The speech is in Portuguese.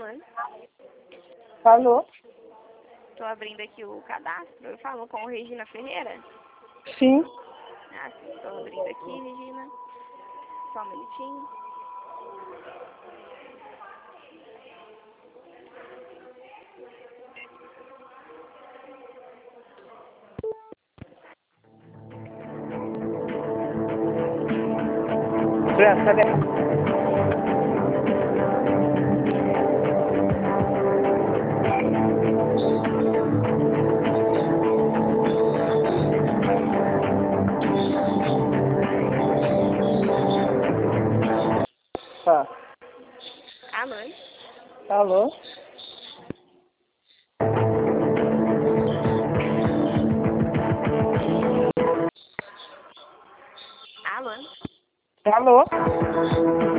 Alô? Alô? Tô abrindo aqui o cadastro. Eu falo com Regina Ferreira? Sim. Ah, sim. Tô abrindo aqui, Regina. Só um minutinho. Tá. Alô? Alô? Alô? Alô?